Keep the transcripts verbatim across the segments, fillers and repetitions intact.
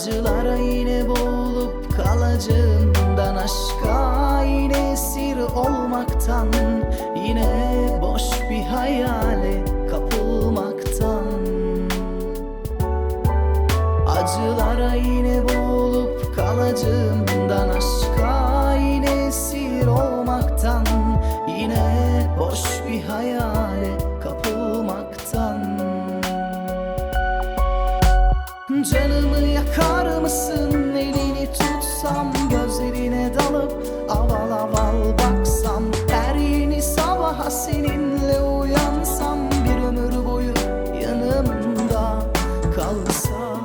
Acılara yine boğulup kalacağımdan, aşka yine esir olmaktan, yine boş bir hayale kapılmaktan. Acılara yine boğulup kalacağımdan, aşka yine esir olmaktan, yine boş bir hayale kapılmaktan. Canımı yakar mısın, elini tutsam, gözlerine dalıp aval aval baksam, her yeni sabaha seninle uyansam, bir ömür boyu yanımda kalsam.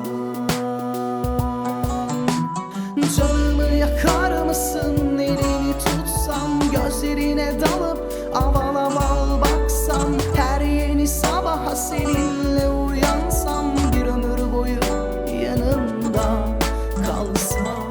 Canımı yakar mısın, elini tutsam, gözlerine dalıp aval aval baksam, her yeni sabaha seninle uyansam, bir ömür boyu yanımda kalsam.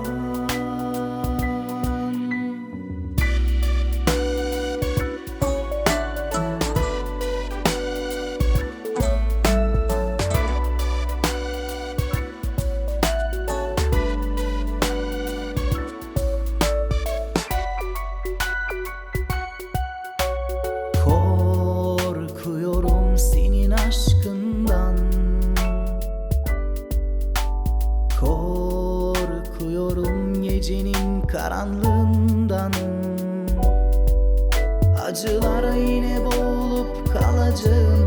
Korkuyorum senin aşkından, korkuyorum gecenin karanlığından. Acılara yine boğulup kalacağım